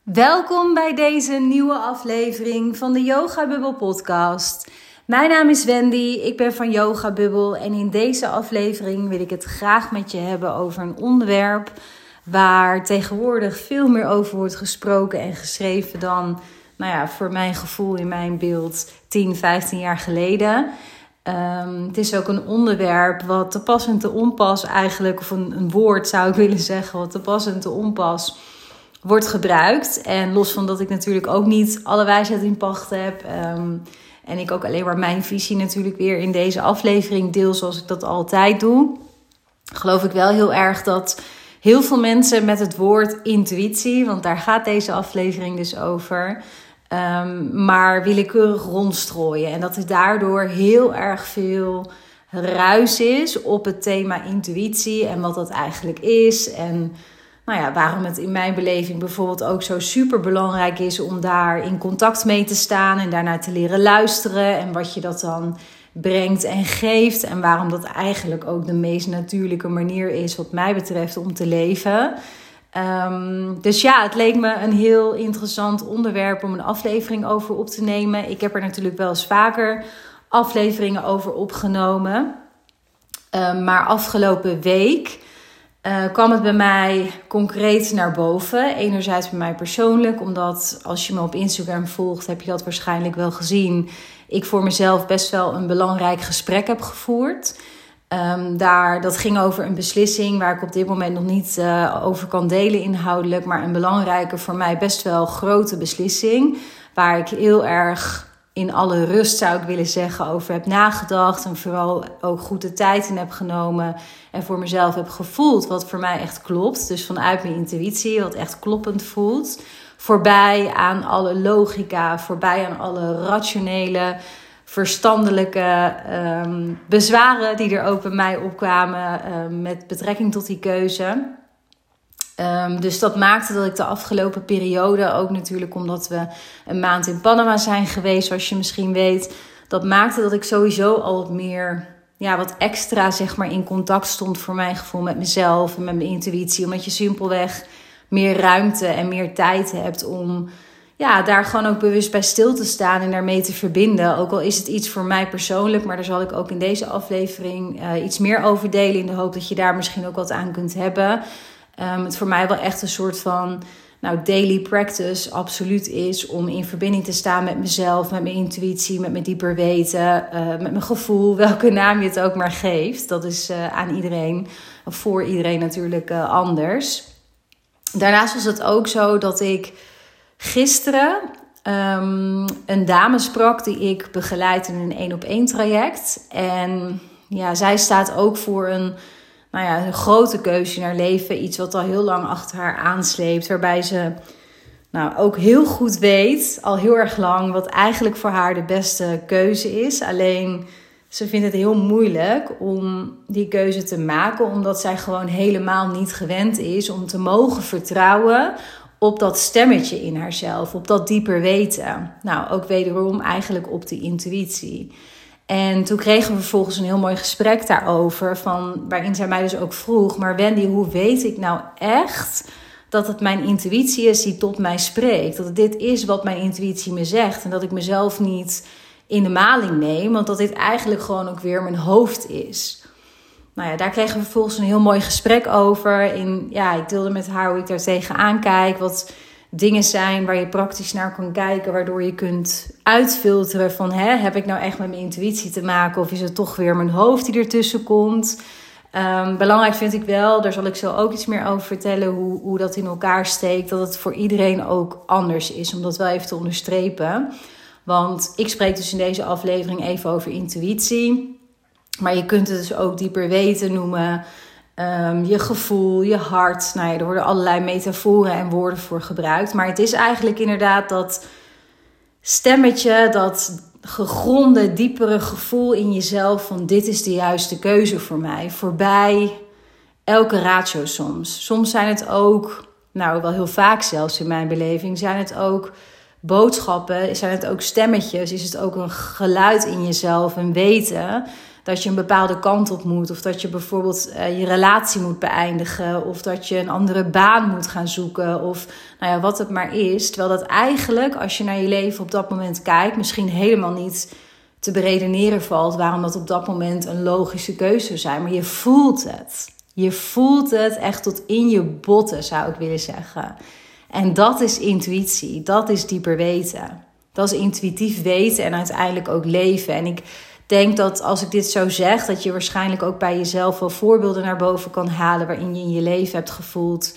Welkom bij deze nieuwe aflevering van de Yoga Bubble podcast. Mijn naam is Wendy, ik ben van Yoga Bubble en in deze aflevering wil ik het graag met je hebben over een onderwerp waar tegenwoordig veel meer over wordt gesproken en geschreven dan, voor mijn gevoel in mijn beeld 10, 15 jaar geleden. Het is ook een onderwerp wat te pas en te onpas eigenlijk, of een woord zou ik willen zeggen, wat te pas en te onpas wordt gebruikt. En los van dat ik natuurlijk ook niet alle wijsheid in pacht heb. En ik ook alleen maar mijn visie natuurlijk weer in deze aflevering deel zoals ik dat altijd doe. Geloof ik wel heel erg dat heel veel mensen met het woord intuïtie, want daar gaat deze aflevering dus over, maar willekeurig rondstrooien. En dat er daardoor heel erg veel ruis is op het thema intuïtie en wat dat eigenlijk is. En waarom het in mijn beleving bijvoorbeeld ook zo super belangrijk is om daar in contact mee te staan en daarnaar te leren luisteren. En wat je dat dan brengt en geeft. En waarom dat eigenlijk ook de meest natuurlijke manier is wat mij betreft om te leven. Dus het leek me een heel interessant onderwerp om een aflevering over op te nemen. Ik heb er natuurlijk wel eens vaker afleveringen over opgenomen. Maar afgelopen week kwam het bij mij concreet naar boven. Enerzijds bij mij persoonlijk, omdat als je me op Instagram volgt, heb je dat waarschijnlijk wel gezien. Ik voor mezelf best wel een belangrijk gesprek heb gevoerd. Dat ging over een beslissing waar ik op dit moment nog niet over kan delen inhoudelijk. Maar een belangrijke, voor mij best wel grote beslissing. Waar ik heel erg in alle rust, zou ik willen zeggen, over heb nagedacht. En vooral ook goed de tijd in heb genomen. En voor mezelf heb gevoeld wat voor mij echt klopt. Dus vanuit mijn intuïtie, wat echt kloppend voelt. Voorbij aan alle logica, voorbij aan alle rationele, verstandelijke bezwaren die er ook bij mij opkwamen met betrekking tot die keuze. Dus dat maakte dat ik de afgelopen periode, ook natuurlijk omdat we een maand in Panama zijn geweest, zoals je misschien weet, dat maakte dat ik sowieso al wat meer, wat extra in contact stond voor mijn gevoel met mezelf en met mijn intuïtie. Omdat je simpelweg meer ruimte en meer tijd hebt om daar gewoon ook bewust bij stil te staan en daarmee te verbinden. Ook al is het iets voor mij persoonlijk, maar daar zal ik ook in deze aflevering iets meer over delen in de hoop dat je daar misschien ook wat aan kunt hebben. Het voor mij wel echt een soort van daily practice absoluut is om in verbinding te staan met mezelf, met mijn intuïtie, met mijn dieper weten, met mijn gevoel, welke naam je het ook maar geeft. Dat is aan iedereen, of voor iedereen natuurlijk anders. Daarnaast was het ook zo dat ik gisteren een dame sprak die ik begeleid in een 1-op-1 traject. En zij staat ook voor een grote keuze in haar leven. Iets wat al heel lang achter haar aansleept. Waarbij ze ook heel goed weet, al heel erg lang, wat eigenlijk voor haar de beste keuze is. Alleen ze vindt het heel moeilijk om die keuze te maken. Omdat zij gewoon helemaal niet gewend is om te mogen vertrouwen op dat stemmetje in haarzelf. Op dat dieper weten. Ook wederom eigenlijk op die intuïtie. En toen kregen we vervolgens een heel mooi gesprek daarover, waarin zij mij dus ook vroeg, maar Wendy, hoe weet ik nou echt dat het mijn intuïtie is die tot mij spreekt? Dat het dit is wat mijn intuïtie me zegt en dat ik mezelf niet in de maling neem, want dat dit eigenlijk gewoon ook weer mijn hoofd is. Daar kregen we vervolgens een heel mooi gesprek over. Ik deelde met haar hoe ik daar tegenaan kijk, wat dingen zijn waar je praktisch naar kan kijken, waardoor je kunt uitfilteren van heb ik nou echt met mijn intuïtie te maken of is het toch weer mijn hoofd die ertussen komt. Belangrijk vind ik wel, daar zal ik zo ook iets meer over vertellen, hoe dat in elkaar steekt, dat het voor iedereen ook anders is, om dat wel even te onderstrepen. Want ik spreek dus in deze aflevering even over intuïtie, maar je kunt het dus ook dieper weten noemen. Je gevoel, je hart. Er worden allerlei metaforen en woorden voor gebruikt. Maar het is eigenlijk inderdaad dat stemmetje, dat gegronde, diepere gevoel in jezelf van dit is de juiste keuze voor mij. Voorbij elke ratio soms. Soms zijn het ook, wel heel vaak zelfs in mijn beleving, zijn het ook boodschappen, zijn het ook stemmetjes, is het ook een geluid in jezelf, een weten dat je een bepaalde kant op moet. Of dat je bijvoorbeeld je relatie moet beëindigen. Of dat je een andere baan moet gaan zoeken. Of wat het maar is. Terwijl dat eigenlijk, als je naar je leven op dat moment kijkt, misschien helemaal niet te beredeneren valt waarom dat op dat moment een logische keuze zou zijn. Maar je voelt het. Je voelt het echt tot in je botten, zou ik willen zeggen. En dat is intuïtie. Dat is dieper weten. Dat is intuïtief weten en uiteindelijk ook leven. En ik denk dat als ik dit zo zeg, dat je waarschijnlijk ook bij jezelf wel voorbeelden naar boven kan halen waarin je in je leven hebt gevoeld,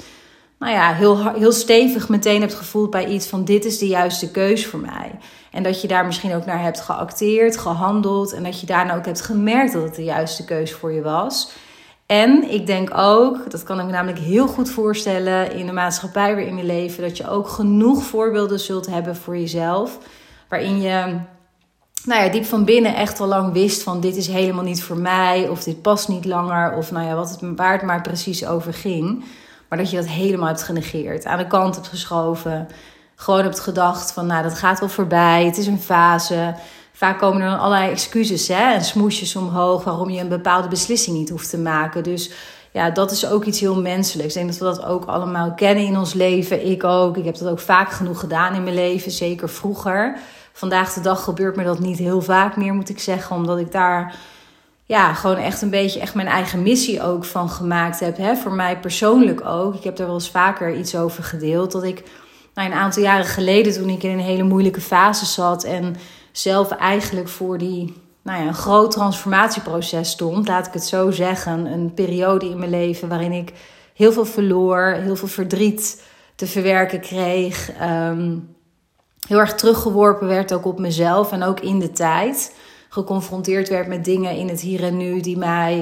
heel stevig meteen hebt gevoeld bij iets van dit is de juiste keus voor mij. En dat je daar misschien ook naar hebt geacteerd, gehandeld en dat je daarna ook hebt gemerkt dat het de juiste keus voor je was. En ik denk ook, dat kan ik me namelijk heel goed voorstellen in de maatschappij waarin we leven, dat je ook genoeg voorbeelden zult hebben voor jezelf, waarin je diep van binnen echt al lang wist van dit is helemaal niet voor mij, of dit past niet langer, of waar het maar precies over ging. Maar dat je dat helemaal hebt genegeerd, aan de kant hebt geschoven, gewoon hebt gedacht van dat gaat wel voorbij, het is een fase. Vaak komen er dan allerlei excuses en smoesjes omhoog waarom je een bepaalde beslissing niet hoeft te maken. Dus dat is ook iets heel menselijks. Ik denk dat we dat ook allemaal kennen in ons leven. Ik ook. Ik heb dat ook vaak genoeg gedaan in mijn leven, zeker vroeger. Vandaag de dag gebeurt me dat niet heel vaak meer, moet ik zeggen. Omdat ik daar gewoon echt een beetje mijn eigen missie ook van gemaakt heb. Voor mij persoonlijk ook. Ik heb daar wel eens vaker iets over gedeeld. Dat ik een aantal jaren geleden, toen ik in een hele moeilijke fase zat en zelf eigenlijk voor een groot transformatieproces stond, laat ik het zo zeggen. Een periode in mijn leven waarin ik heel veel verloor, heel veel verdriet te verwerken kreeg. Heel erg teruggeworpen werd ook op mezelf en ook in de tijd. Geconfronteerd werd met dingen in het hier en nu die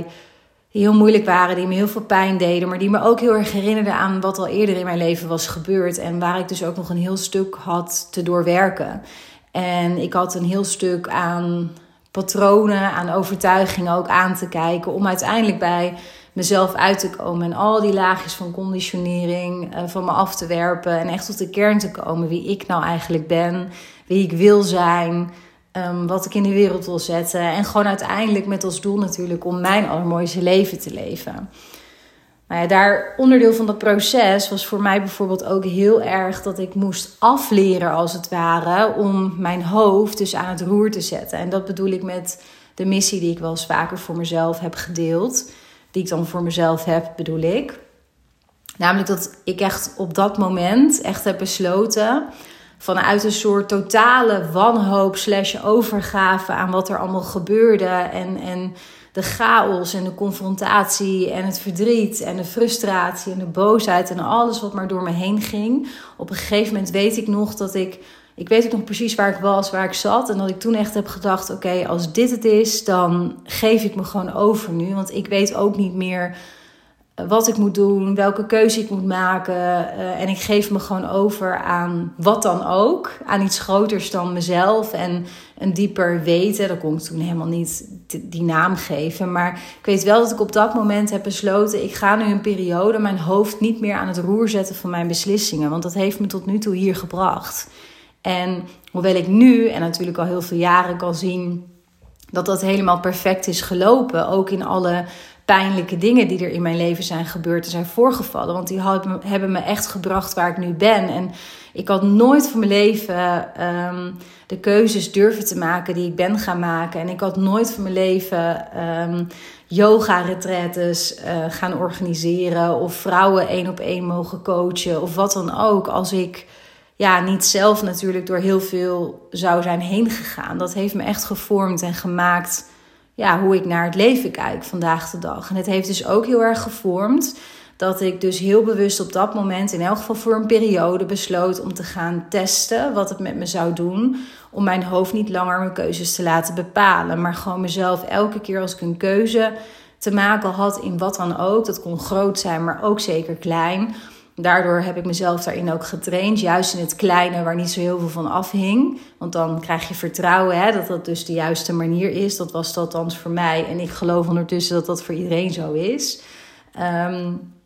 heel moeilijk waren, die me heel veel pijn deden, maar die me ook heel erg herinnerden aan wat al eerder in mijn leven was gebeurd en waar ik dus ook nog een heel stuk had te doorwerken. En ik had een heel stuk aan patronen, aan overtuigingen ook aan te kijken om uiteindelijk bij mezelf uit te komen en al die laagjes van conditionering van me af te werpen en echt tot de kern te komen wie ik nou eigenlijk ben, wie ik wil zijn, wat ik in de wereld wil zetten en gewoon uiteindelijk met als doel natuurlijk om mijn allermooiste leven te leven. Daar onderdeel van dat proces was voor mij bijvoorbeeld ook heel erg dat ik moest afleren als het ware om mijn hoofd dus aan het roer te zetten. En dat bedoel ik met de missie die ik wel eens vaker voor mezelf heb gedeeld. Die ik dan voor mezelf heb, bedoel ik. Namelijk dat ik echt op dat moment echt heb besloten vanuit een soort totale wanhoop / overgave aan wat er allemaal gebeurde en de chaos en de confrontatie en het verdriet en de frustratie en de boosheid en alles wat maar door me heen ging. Op een gegeven moment weet ik nog dat ik weet ook nog precies waar ik was, waar ik zat. En dat ik toen echt heb gedacht, oké, als dit het is, dan geef ik me gewoon over nu. Want ik weet ook niet meer wat ik moet doen, welke keuze ik moet maken. En ik geef me gewoon over aan wat dan ook. Aan iets groters dan mezelf en een dieper weten. Dat kon ik toen helemaal niet die naam geven. Maar ik weet wel dat ik op dat moment heb besloten, ik ga nu een periode mijn hoofd niet meer aan het roer zetten van mijn beslissingen. Want dat heeft me tot nu toe hier gebracht. En hoewel ik nu en natuurlijk al heel veel jaren kan zien dat dat helemaal perfect is gelopen. Ook in alle pijnlijke dingen die er in mijn leven zijn gebeurd en zijn voorgevallen. Want die hebben me echt gebracht waar ik nu ben. En ik had nooit van mijn leven de keuzes durven te maken die ik ben gaan maken. En ik had nooit van mijn leven yoga-retretes gaan organiseren. Of vrouwen 1-op-1 mogen coachen. Of wat dan ook. Als ik niet zelf natuurlijk door heel veel zou zijn heen gegaan. Dat heeft me echt gevormd en gemaakt hoe ik naar het leven kijk vandaag de dag. En het heeft dus ook heel erg gevormd dat ik dus heel bewust op dat moment, in elk geval voor een periode, besloot om te gaan testen wat het met me zou doen. Om mijn hoofd niet langer mijn keuzes te laten bepalen. Maar gewoon mezelf elke keer als ik een keuze te maken had in wat dan ook. Dat kon groot zijn, maar ook zeker klein. Daardoor heb ik mezelf daarin ook getraind. Juist in het kleine waar niet zo heel veel van afhing. Want dan krijg je vertrouwen dat dat dus de juiste manier is. Dat was dat althans voor mij. En ik geloof ondertussen dat dat voor iedereen zo is.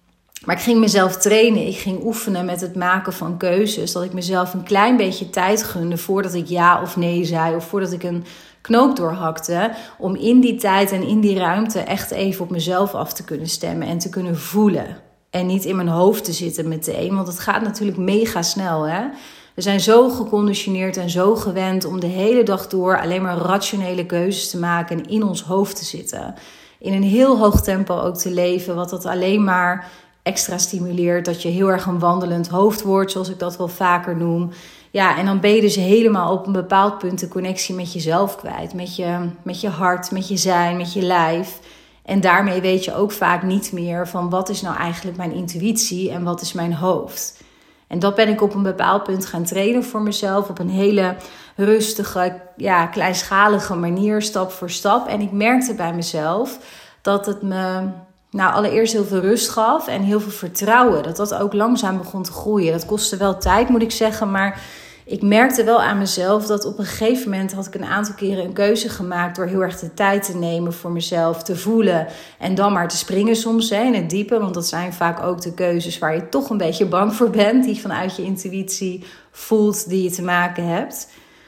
Maar ik ging mezelf trainen. Ik ging oefenen met het maken van keuzes. Dat ik mezelf een klein beetje tijd gunde voordat ik ja of nee zei. Of voordat ik een knoop doorhakte. Om in die tijd en in die ruimte echt even op mezelf af te kunnen stemmen. En te kunnen voelen. En niet in mijn hoofd te zitten meteen. Want het gaat natuurlijk mega snel, hè. We zijn zo geconditioneerd en zo gewend om de hele dag door alleen maar rationele keuzes te maken en in ons hoofd te zitten. In een heel hoog tempo ook te leven, wat dat alleen maar extra stimuleert. Dat je heel erg een wandelend hoofd wordt, zoals ik dat wel vaker noem. Ja, en dan ben je dus helemaal op een bepaald punt de connectie met jezelf kwijt. Met je hart, met je zijn, met je lijf. En daarmee weet je ook vaak niet meer van wat is nou eigenlijk mijn intuïtie en wat is mijn hoofd. En dat ben ik op een bepaald punt gaan trainen voor mezelf. Op een hele rustige, kleinschalige manier, stap voor stap. En ik merkte bij mezelf dat het me allereerst heel veel rust gaf en heel veel vertrouwen. Dat ook langzaam begon te groeien. Dat kostte wel tijd, moet ik zeggen. Maar ik merkte wel aan mezelf dat op een gegeven moment had ik een aantal keren een keuze gemaakt door heel erg de tijd te nemen voor mezelf, te voelen en dan maar te springen soms in het diepe. Want dat zijn vaak ook de keuzes waar je toch een beetje bang voor bent, die vanuit je intuïtie voelt, die je te maken hebt.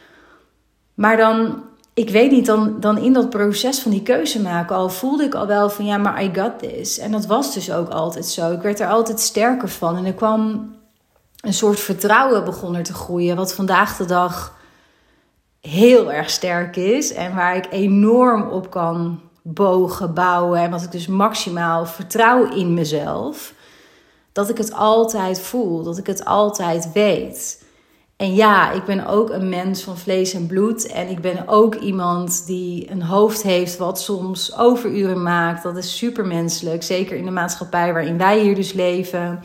Maar dan, ik weet niet, dan in dat proces van die keuze maken al voelde ik al wel van maar I got this. En dat was dus ook altijd zo. Ik werd er altijd sterker van en er kwam een soort vertrouwen begon er te groeien, wat vandaag de dag heel erg sterk is en waar ik enorm op kan bouwen en wat ik dus maximaal vertrouw in mezelf, dat ik het altijd voel, dat ik het altijd weet. En ja, ik ben ook een mens van vlees en bloed en ik ben ook iemand die een hoofd heeft wat soms overuren maakt. Dat is supermenselijk, zeker in de maatschappij waarin wij hier dus leven.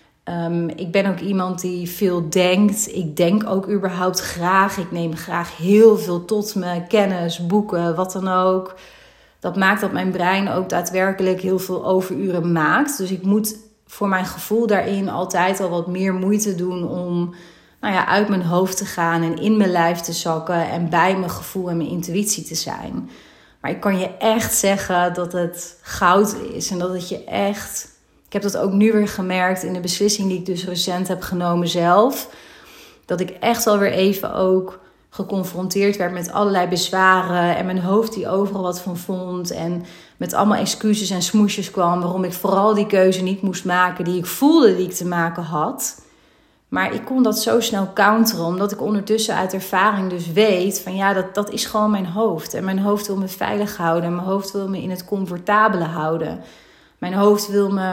Ik ben ook iemand die veel denkt. Ik denk ook überhaupt graag. Ik neem graag heel veel tot me. Kennis, boeken, wat dan ook. Dat maakt dat mijn brein ook daadwerkelijk heel veel overuren maakt. Dus ik moet voor mijn gevoel daarin altijd al wat meer moeite doen om uit mijn hoofd te gaan en in mijn lijf te zakken en bij mijn gevoel en mijn intuïtie te zijn. Maar ik kan je echt zeggen dat het goud is en dat het je echt... Ik heb dat ook nu weer gemerkt in de beslissing die ik dus recent heb genomen zelf. Dat ik echt alweer even ook geconfronteerd werd met allerlei bezwaren. En mijn hoofd die overal wat van vond. En met allemaal excuses en smoesjes kwam. Waarom ik vooral die keuze niet moest maken die ik voelde die ik te maken had. Maar ik kon dat zo snel counteren. Omdat ik ondertussen uit ervaring dus weet van dat is gewoon mijn hoofd. En mijn hoofd wil me veilig houden. En mijn hoofd wil me in het comfortabele houden. Mijn hoofd wil me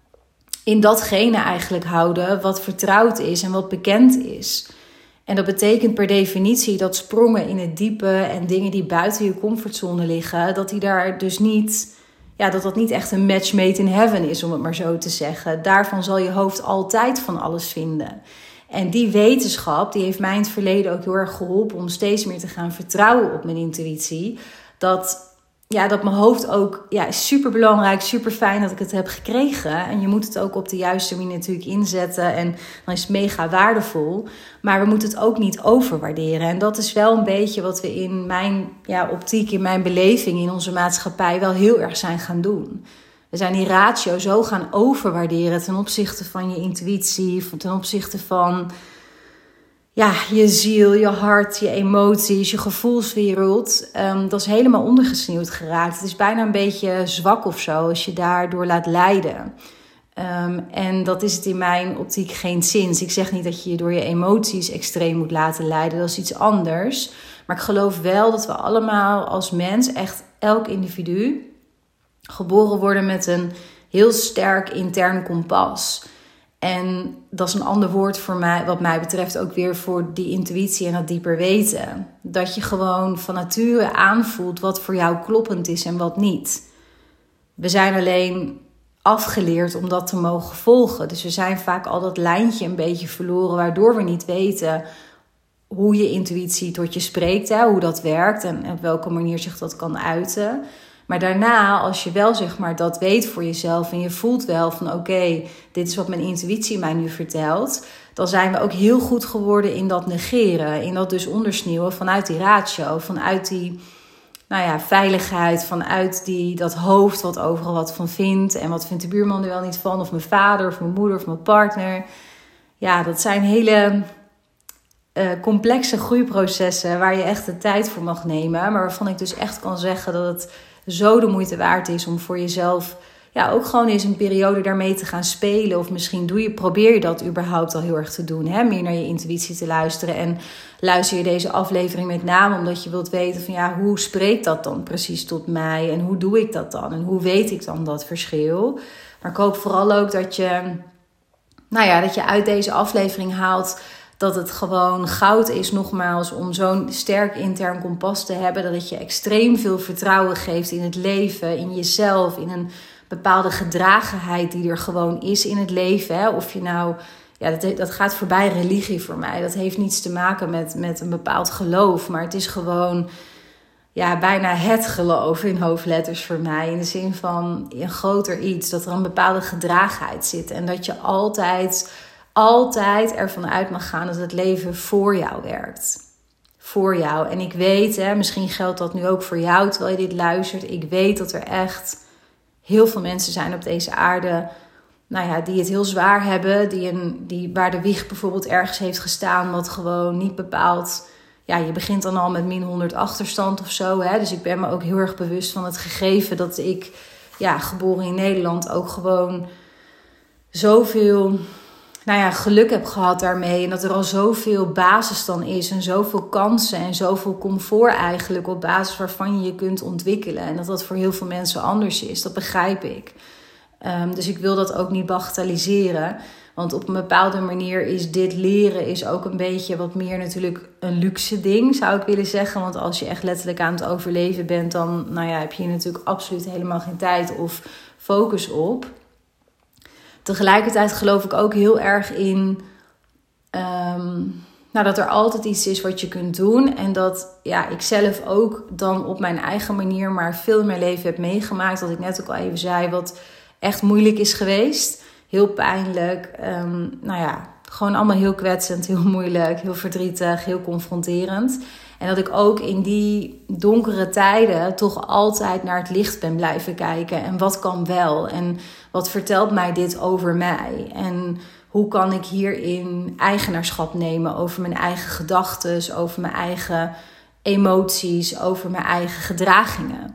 in datgene eigenlijk houden wat vertrouwd is en wat bekend is. En dat betekent per definitie dat sprongen in het diepe en dingen die buiten je comfortzone liggen, dat die daar dus niet, dat niet echt een match made in heaven is, om het maar zo te zeggen. Daarvan zal je hoofd altijd van alles vinden. En die wetenschap, die heeft mij in het verleden ook heel erg geholpen om steeds meer te gaan vertrouwen op mijn intuïtie. Dat mijn hoofd ook is super belangrijk, super fijn dat ik het heb gekregen. En je moet het ook op de juiste manier natuurlijk inzetten. En dan is het mega waardevol. Maar we moeten het ook niet overwaarderen. En dat is wel een beetje wat we in mijn optiek, in mijn beleving, in onze maatschappij wel heel erg zijn gaan doen. We zijn die ratio zo gaan overwaarderen ten opzichte van je intuïtie, ten opzichte van je ziel, je hart, je emoties, je gevoelswereld. Dat is helemaal ondergesneeuwd geraakt. Het is bijna een beetje zwak of zo als je daardoor laat leiden. En dat is het in mijn optiek geen zins. Ik zeg niet dat je je door je emoties extreem moet laten leiden. Dat is iets anders. Maar ik geloof wel dat we allemaal als mens, echt elk individu, geboren worden met een heel sterk intern kompas. En dat is een ander woord voor mij, wat mij betreft ook weer voor die intuïtie en dat dieper weten. Dat je gewoon van nature aanvoelt wat voor jou kloppend is en wat niet. We zijn alleen afgeleerd om dat te mogen volgen. Dus we zijn vaak al dat lijntje een beetje verloren, waardoor we niet weten hoe je intuïtie tot je spreekt, hoe dat werkt en op welke manier zich dat kan uiten. Maar daarna, als je wel dat weet voor jezelf en je voelt wel van oké, dit is wat mijn intuïtie mij nu vertelt, dan zijn we ook heel goed geworden in dat negeren, in dat dus ondersneeuwen vanuit die ratio, vanuit die veiligheid vanuit dat hoofd wat overal wat van vindt. En wat vindt de buurman er wel niet van? Of mijn vader, of mijn moeder, of mijn partner. Ja, dat zijn hele complexe groeiprocessen waar je echt de tijd voor mag nemen. Maar waarvan ik dus echt kan zeggen dat het zo de moeite waard is om voor jezelf ook gewoon eens een periode daarmee te gaan spelen. Of misschien probeer je dat überhaupt al heel erg te doen. Hè? Meer naar je intuïtie te luisteren. En luister je deze aflevering met name omdat je wilt weten van hoe spreekt dat dan precies tot mij? En hoe doe ik dat dan? En hoe weet ik dan dat verschil? Maar ik hoop vooral ook dat je uit deze aflevering haalt dat het gewoon goud is, nogmaals, om zo'n sterk intern kompas te hebben. Dat het je extreem veel vertrouwen geeft in het leven, in jezelf, in een bepaalde gedragenheid die er gewoon is in het leven. Hè? Of je dat gaat voorbij religie voor mij. Dat heeft niets te maken met een bepaald geloof. Maar het is gewoon bijna het geloof in hoofdletters voor mij. In de zin van een groter iets. Dat er een bepaalde gedragenheid zit. En dat je altijd ervan uit mag gaan dat het leven voor jou werkt. Voor jou. En ik weet, misschien geldt dat nu ook voor jou terwijl je dit luistert. Ik weet dat er echt heel veel mensen zijn op deze aarde die het heel zwaar hebben. Waar de wieg bijvoorbeeld ergens heeft gestaan wat gewoon niet bepaald. Ja, je begint dan al met min 100 achterstand of zo. Hè? Dus ik ben me ook heel erg bewust van het gegeven dat ik, geboren in Nederland, ook gewoon zoveel geluk heb gehad daarmee. En dat er al zoveel basis dan is. En zoveel kansen en zoveel comfort eigenlijk op basis waarvan je je kunt ontwikkelen. En dat voor heel veel mensen anders is. Dat begrijp ik. Dus ik wil dat ook niet bagatelliseren. Want op een bepaalde manier is dit leren ook een beetje wat meer natuurlijk een luxe ding, zou ik willen zeggen. Want als je echt letterlijk aan het overleven bent, dan heb je hier natuurlijk absoluut helemaal geen tijd of focus op. Tegelijkertijd geloof ik ook heel erg in dat er altijd iets is wat je kunt doen. En dat ik zelf ook dan op mijn eigen manier maar veel in mijn leven heb meegemaakt. Wat ik net ook al even zei, wat echt moeilijk is geweest. Heel pijnlijk. Gewoon allemaal heel kwetsend, heel moeilijk, heel verdrietig, heel confronterend. En dat ik ook in die donkere tijden toch altijd naar het licht ben blijven kijken. En wat kan wel? En wat vertelt mij dit over mij? En hoe kan ik hierin eigenaarschap nemen over mijn eigen gedachten, over mijn eigen emoties, over mijn eigen gedragingen?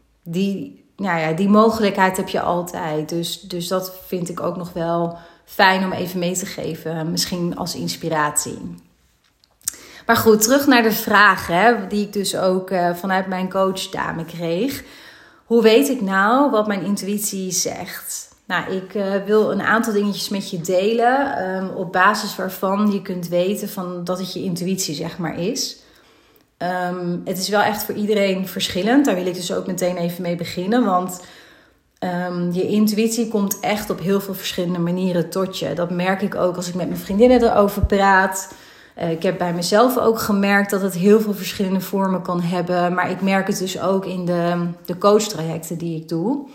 Die mogelijkheid heb je altijd. Dus dat vind ik ook nog wel fijn om even mee te geven. Misschien als inspiratie. Maar goed, terug naar de vraag die ik dus ook vanuit mijn coachdame kreeg. Hoe weet ik nou wat mijn intuïtie zegt? Ik wil een aantal dingetjes met je delen. Op basis waarvan je kunt weten dat het je intuïtie zeg maar is. Het is wel echt voor iedereen verschillend. Daar wil ik dus ook meteen even mee beginnen. Want je intuïtie komt echt op heel veel verschillende manieren tot je. Dat merk ik ook als ik met mijn vriendinnen erover praat. Ik heb bij mezelf ook gemerkt dat het heel veel verschillende vormen kan hebben. Maar ik merk het dus ook in de coachtrajecten die ik doe.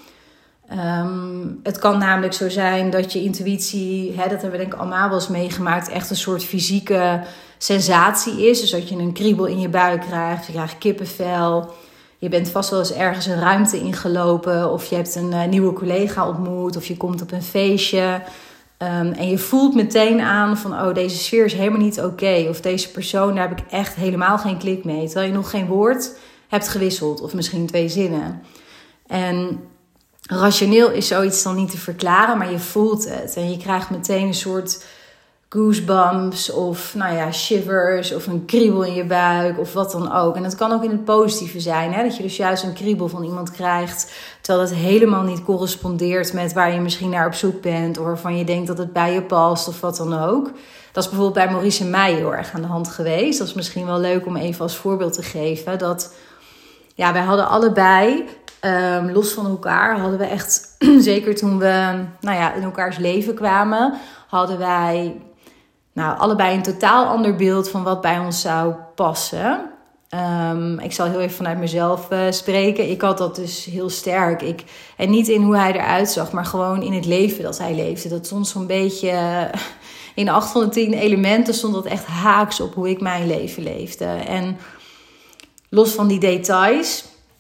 Het kan namelijk zo zijn dat je intuïtie, dat hebben we denk ik allemaal wel eens meegemaakt, echt een soort fysieke sensatie is. Dus dat je een kriebel in je buik krijgt, je krijgt kippenvel. Je bent vast wel eens ergens een ruimte ingelopen of je hebt een nieuwe collega ontmoet of je komt op een feestje. En je voelt meteen aan van, deze sfeer is helemaal niet oké. Of deze persoon, daar heb ik echt helemaal geen klik mee. Terwijl je nog geen woord hebt gewisseld. Of misschien 2 zinnen. En rationeel is zoiets dan niet te verklaren, maar je voelt het. En je krijgt meteen een soort goosebumps of shivers of een kriebel in je buik of wat dan ook. En dat kan ook in het positieve zijn. Dat je dus juist een kriebel van iemand krijgt terwijl het helemaal niet correspondeert met waar je misschien naar op zoek bent of waarvan je denkt dat het bij je past of wat dan ook. Dat is bijvoorbeeld bij Maurice en mij heel erg aan de hand geweest. Dat is misschien wel leuk om even als voorbeeld te geven. Dat wij hadden allebei, los van elkaar, hadden we echt, zeker toen we in elkaars leven kwamen, hadden wij allebei een totaal ander beeld van wat bij ons zou passen. Ik zal heel even vanuit mezelf spreken. Ik had dat dus heel sterk. En niet in hoe hij eruit zag, maar gewoon in het leven dat hij leefde. Dat stond zo'n beetje in 8 van de 10 elementen stond dat echt haaks op hoe ik mijn leven leefde. En los van die details,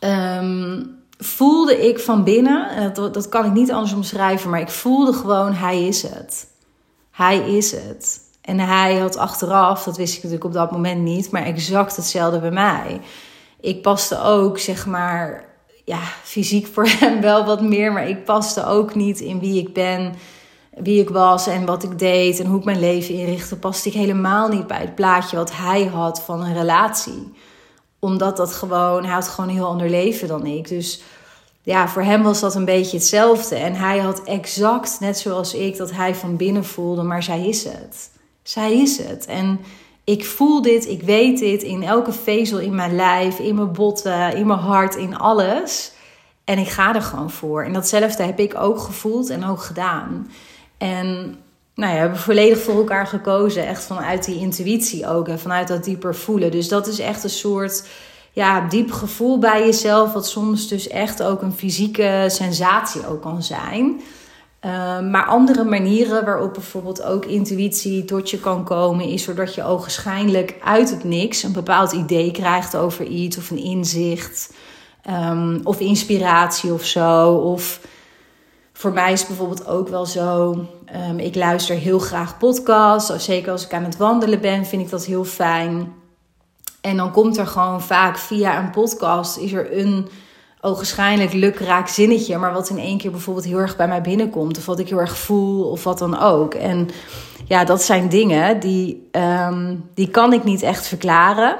voelde ik van binnen, dat kan ik niet anders omschrijven, maar ik voelde gewoon, hij is het. Hij is het. En hij had achteraf, dat wist ik natuurlijk op dat moment niet, maar exact hetzelfde bij mij. Ik paste ook, zeg maar, fysiek voor hem wel wat meer, maar ik paste ook niet in wie ik ben, wie ik was en wat ik deed en hoe ik mijn leven inrichtte. Paste ik helemaal niet bij het plaatje wat hij had van een relatie. Omdat hij had gewoon een heel ander leven dan ik. Dus ja, voor hem was dat een beetje hetzelfde. En hij had exact, net zoals ik, dat hij van binnen voelde, maar zij is het. Zij is het. En ik voel dit, ik weet dit in elke vezel in mijn lijf, in mijn botten, in mijn hart, in alles. En ik ga er gewoon voor. En datzelfde heb ik ook gevoeld en ook gedaan. En we hebben volledig voor elkaar gekozen. Echt vanuit die intuïtie ook. En vanuit dat dieper voelen. Dus dat is echt een soort diep gevoel bij jezelf. Wat soms dus echt ook een fysieke sensatie ook kan zijn. Maar andere manieren waarop bijvoorbeeld ook intuïtie tot je kan komen, is doordat je ogenschijnlijk uit het niks een bepaald idee krijgt over iets. Of een inzicht. Of inspiratie of zo. Of voor mij is het bijvoorbeeld ook wel zo. Ik luister heel graag podcasts. Zeker als ik aan het wandelen ben, vind ik dat heel fijn. En dan komt er gewoon vaak via een podcast, is er een ogenschijnlijk lukraak zinnetje, maar wat in één keer bijvoorbeeld heel erg bij mij binnenkomt. Of wat ik heel erg voel, of wat dan ook. En ja, dat zijn dingen die kan ik niet echt verklaren.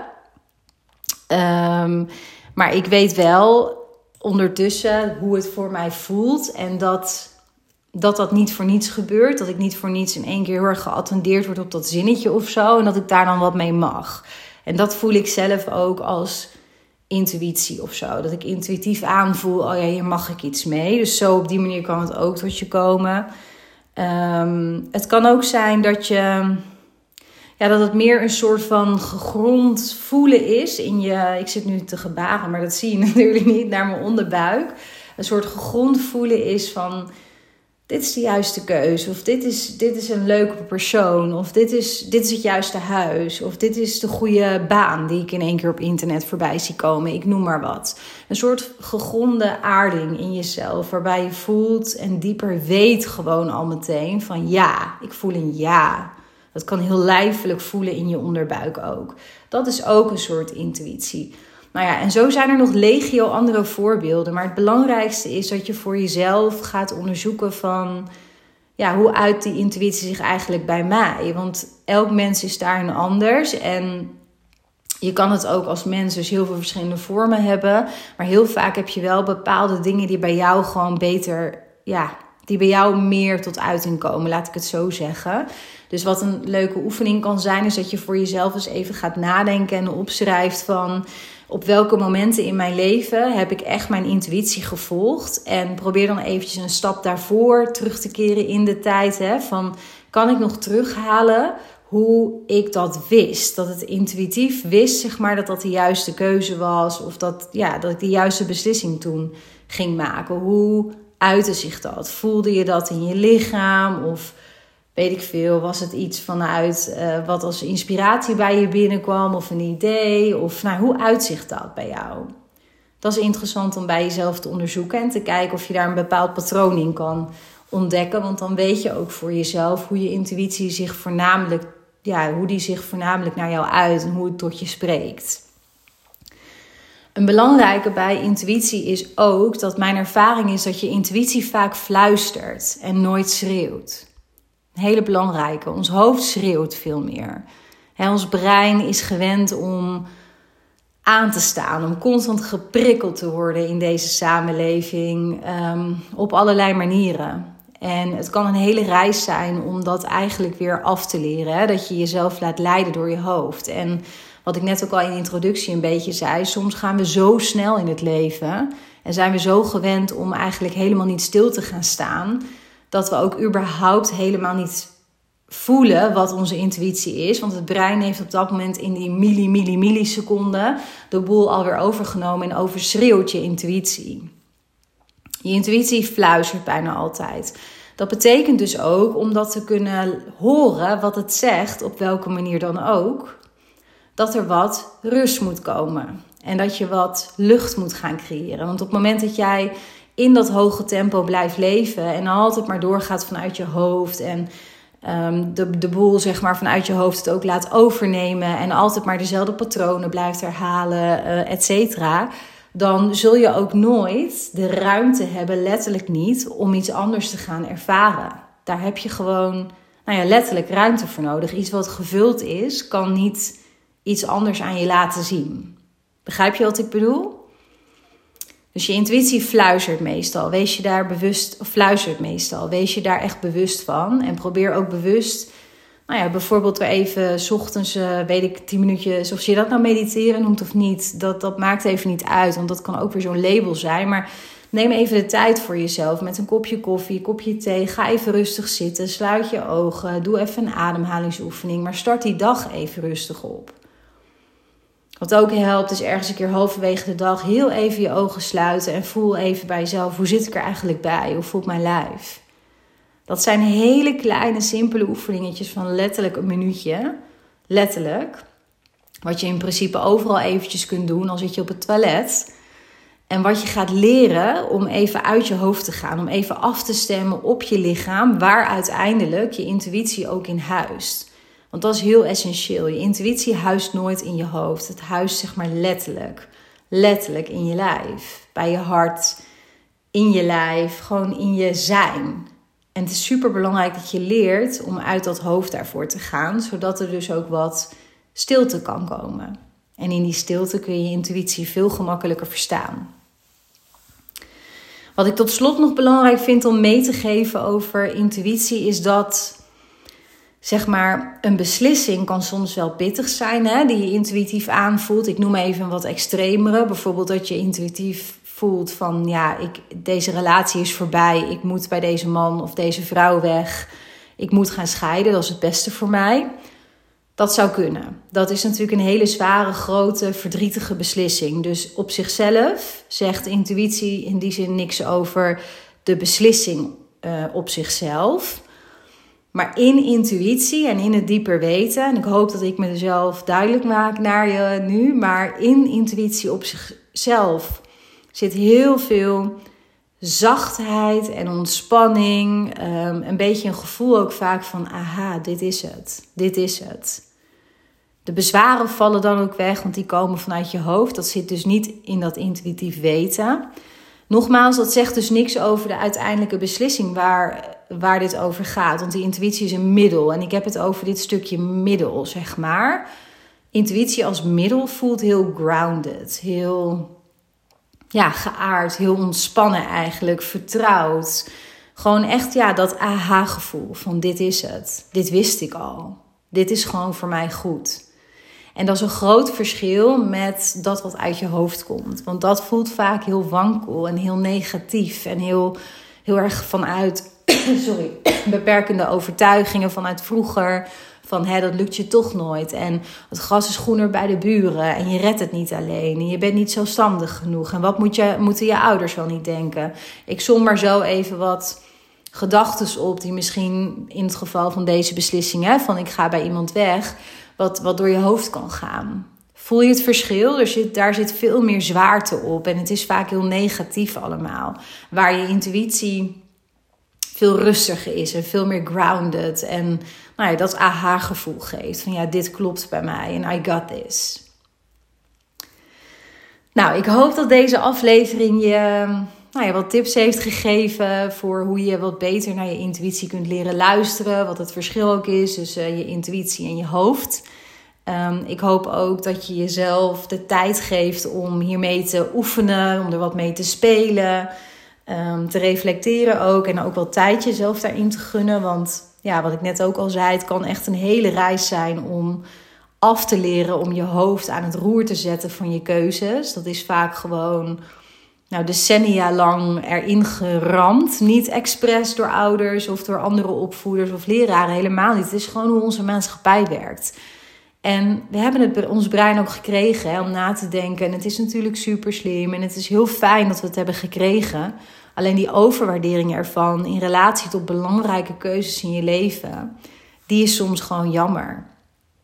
Maar ik weet wel ondertussen hoe het voor mij voelt. En dat niet voor niets gebeurt. Dat ik niet voor niets in één keer heel erg geattendeerd word op dat zinnetje of zo. En dat ik daar dan wat mee mag. En dat voel ik zelf ook als intuïtie of zo. Dat ik intuïtief aanvoel, hier mag ik iets mee. Dus zo op die manier kan het ook tot je komen. Het kan ook zijn dat dat het meer een soort van gegrond voelen is in je. Ik zit nu te gebaren, maar dat zie je natuurlijk niet, naar mijn onderbuik. Een soort gegrond voelen is van, dit is de juiste keuze. Of dit is een leuke persoon. Of dit is het juiste huis. Of dit is de goede baan die ik in één keer op internet voorbij zie komen. Ik noem maar wat. Een soort gegronde aarding in jezelf. Waarbij je voelt en dieper weet gewoon al meteen van ja, ik voel een ja. Dat kan heel lijfelijk voelen in je onderbuik ook. Dat is ook een soort intuïtie. En zo zijn er nog legio andere voorbeelden. Maar het belangrijkste is dat je voor jezelf gaat onderzoeken van, hoe uit die intuïtie zich eigenlijk bij mij? Want elk mens is daarin anders. En je kan het ook als mens dus heel veel verschillende vormen hebben. Maar heel vaak heb je wel bepaalde dingen die bij jou gewoon beter, die bij jou meer tot uiting komen, laat ik het zo zeggen. Dus wat een leuke oefening kan zijn, is dat je voor jezelf eens even gaat nadenken en opschrijft van, op welke momenten in mijn leven heb ik echt mijn intuïtie gevolgd? En probeer dan eventjes een stap daarvoor terug te keren in de tijd. Van, kan ik nog terughalen hoe ik dat wist? Dat het intuïtief wist, zeg maar, dat de juiste keuze was. Of dat ik de juiste beslissing toen ging maken. Hoe uitte zich dat? Voelde je dat in je lichaam? Of weet ik veel, was het iets vanuit wat als inspiratie bij je binnenkwam of een idee? Of hoe uitzicht dat bij jou? Dat is interessant om bij jezelf te onderzoeken en te kijken of je daar een bepaald patroon in kan ontdekken. Want dan weet je ook voor jezelf hoe je intuïtie zich voornamelijk naar jou uit en hoe het tot je spreekt. Een belangrijke bij intuïtie is ook dat mijn ervaring is dat je intuïtie vaak fluistert en nooit schreeuwt. Een hele belangrijke. Ons hoofd schreeuwt veel meer. Ons brein is gewend om aan te staan, om constant geprikkeld te worden in deze samenleving op allerlei manieren. En het kan een hele reis zijn om dat eigenlijk weer af te leren. Dat je jezelf laat leiden door je hoofd. En wat ik net ook al in de introductie een beetje zei, soms gaan we zo snel in het leven en zijn we zo gewend om eigenlijk helemaal niet stil te gaan staan, dat we ook überhaupt helemaal niet voelen wat onze intuïtie is. Want het brein heeft op dat moment in die milliseconden de boel alweer overgenomen en overschreeuwt je intuïtie. Je intuïtie fluistert bijna altijd. Dat betekent dus ook, om dat te kunnen horen wat het zegt, op welke manier dan ook, dat er wat rust moet komen. En dat je wat lucht moet gaan creëren. Want op het moment dat jij in dat hoge tempo blijft leven en altijd maar doorgaat vanuit je hoofd en de boel zeg maar vanuit je hoofd het ook laat overnemen en altijd maar dezelfde patronen blijft herhalen, et cetera, dan zul je ook nooit de ruimte hebben, letterlijk niet, om iets anders te gaan ervaren. Daar heb je gewoon letterlijk ruimte voor nodig. Iets wat gevuld is, kan niet iets anders aan je laten zien. Begrijp je wat ik bedoel? Dus je intuïtie fluistert meestal. Wees je daar echt bewust van. En probeer ook bewust, bijvoorbeeld weer even 's ochtends, 10 minuutjes. Of je dat nou mediteren noemt of niet, dat maakt even niet uit. Want dat kan ook weer zo'n label zijn. Maar neem even de tijd voor jezelf met een kopje koffie, een kopje thee. Ga even rustig zitten, sluit je ogen, doe even een ademhalingsoefening. Maar start die dag even rustig op. Wat ook helpt is ergens een keer halverwege de dag heel even je ogen sluiten en voel even bij jezelf, hoe zit ik er eigenlijk bij? Hoe voelt mijn lijf? Dat zijn hele kleine, simpele oefeningetjes van letterlijk een minuutje. Letterlijk. Wat je in principe overal eventjes kunt doen, al zit je op het toilet. En wat je gaat leren om even uit je hoofd te gaan. Om even af te stemmen op je lichaam, waar uiteindelijk je intuïtie ook in huist. Want dat is heel essentieel. Je intuïtie huist nooit in je hoofd. Het huist zeg maar letterlijk in je lijf. Bij je hart, in je lijf, gewoon in je zijn. En het is super belangrijk dat je leert om uit dat hoofd daarvoor te gaan. Zodat er dus ook wat stilte kan komen. En in die stilte kun je je intuïtie veel gemakkelijker verstaan. Wat ik tot slot nog belangrijk vind om mee te geven over intuïtie is dat, zeg maar, een beslissing kan soms wel pittig zijn, hè, die je intuïtief aanvoelt. Ik noem even een wat extremere. Bijvoorbeeld dat je intuïtief voelt van, deze relatie is voorbij. Ik moet bij deze man of deze vrouw weg. Ik moet gaan scheiden, dat is het beste voor mij. Dat zou kunnen. Dat is natuurlijk een hele zware, grote, verdrietige beslissing. Dus op zichzelf zegt intuïtie in die zin niks over de beslissing op zichzelf. Maar in intuïtie en in het dieper weten, en ik hoop dat ik mezelf duidelijk maak naar je nu, maar in intuïtie op zichzelf zit heel veel zachtheid en ontspanning. Een beetje een gevoel ook vaak van, aha, dit is het. De bezwaren vallen dan ook weg, want die komen vanuit je hoofd. Dat zit dus niet in dat intuïtief weten. Nogmaals, dat zegt dus niks over de uiteindelijke beslissing waar dit over gaat. Want die intuïtie is een middel. En ik heb het over dit stukje middel, zeg maar. Intuïtie als middel voelt heel grounded. Heel geaard, heel ontspannen eigenlijk. Vertrouwd. Gewoon echt dat aha-gevoel van dit is het. Dit wist ik al. Dit is gewoon voor mij goed. En dat is een groot verschil met dat wat uit je hoofd komt. Want dat voelt vaak heel wankel en heel negatief. En heel erg vanuit beperkende overtuigingen vanuit vroeger. Van dat lukt je toch nooit. En het gras is groener bij de buren. En je redt het niet alleen. En je bent niet zelfstandig genoeg. En wat moeten je ouders wel niet denken? Ik som maar zo even wat gedachtes op die misschien in het geval van deze beslissing, van ik ga bij iemand weg, wat door je hoofd kan gaan. Voel je het verschil? Daar zit veel meer zwaarte op en het is vaak heel negatief allemaal. Waar je intuïtie veel rustiger is en veel meer grounded en dat aha-gevoel geeft. Van dit klopt bij mij en I got this. Nou, ik hoop dat deze aflevering je wat tips heeft gegeven voor hoe je wat beter naar je intuïtie kunt leren luisteren. Wat het verschil ook is tussen je intuïtie en je hoofd. Ik hoop ook dat je jezelf de tijd geeft om hiermee te oefenen, om er wat mee te spelen. Te reflecteren ook en ook wel tijd jezelf daarin te gunnen. Want wat ik net ook al zei, het kan echt een hele reis zijn om af te leren om je hoofd aan het roer te zetten van je keuzes. Dat is vaak gewoon decennia lang erin geramd. Niet expres door ouders of door andere opvoeders of leraren, helemaal niet. Het is gewoon hoe onze maatschappij werkt. En we hebben ons brein ook gekregen om na te denken. En het is natuurlijk super slim en het is heel fijn dat we het hebben gekregen. Alleen die overwaardering ervan in relatie tot belangrijke keuzes in je leven, die is soms gewoon jammer.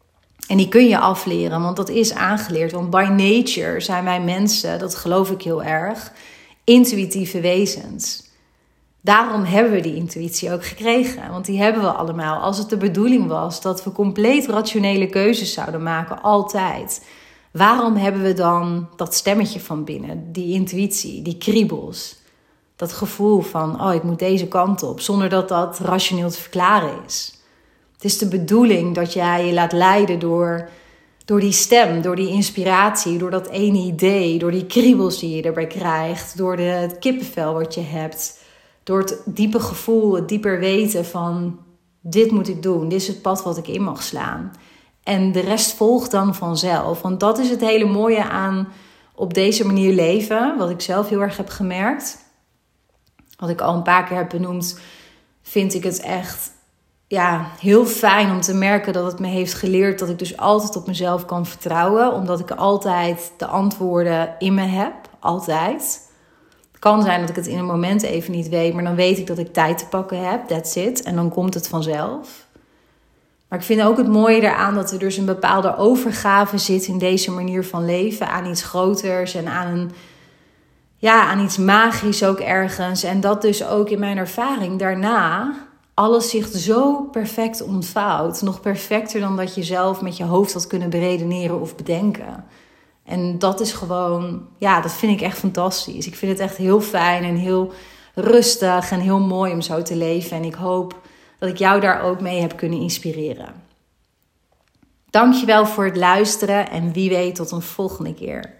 En die kun je afleren, want dat is aangeleerd. Want by nature zijn wij mensen, dat geloof ik heel erg, intuïtieve wezens. Daarom hebben we die intuïtie ook gekregen. Want die hebben we allemaal. Als het de bedoeling was dat we compleet rationele keuzes zouden maken, altijd. Waarom hebben we dan dat stemmetje van binnen? Die intuïtie, die kriebels. Dat gevoel van, ik moet deze kant op. Zonder dat dat rationeel te verklaren is. Het is de bedoeling dat jij je laat leiden door die stem, door die inspiratie, door dat ene idee, door die kriebels die je erbij krijgt, door het kippenvel wat je hebt. Door het diepe gevoel, het dieper weten van dit moet ik doen, dit is het pad wat ik in mag slaan. En de rest volgt dan vanzelf. Want dat is het hele mooie aan op deze manier leven, wat ik zelf heel erg heb gemerkt. Wat ik al een paar keer heb benoemd, vind ik het echt heel fijn om te merken dat het me heeft geleerd dat ik dus altijd op mezelf kan vertrouwen. Omdat ik altijd de antwoorden in me heb, altijd. Het kan zijn dat ik het in een moment even niet weet, maar dan weet ik dat ik tijd te pakken heb, that's it. En dan komt het vanzelf. Maar ik vind ook het mooie eraan dat er dus een bepaalde overgave zit in deze manier van leven. Aan iets groters en aan iets magisch ook ergens. En dat dus ook in mijn ervaring daarna alles zich zo perfect ontvouwt. Nog perfecter dan dat je zelf met je hoofd had kunnen beredeneren of bedenken. En dat is gewoon, dat vind ik echt fantastisch. Ik vind het echt heel fijn en heel rustig en heel mooi om zo te leven. En ik hoop dat ik jou daar ook mee heb kunnen inspireren. Dankjewel voor het luisteren en wie weet tot een volgende keer.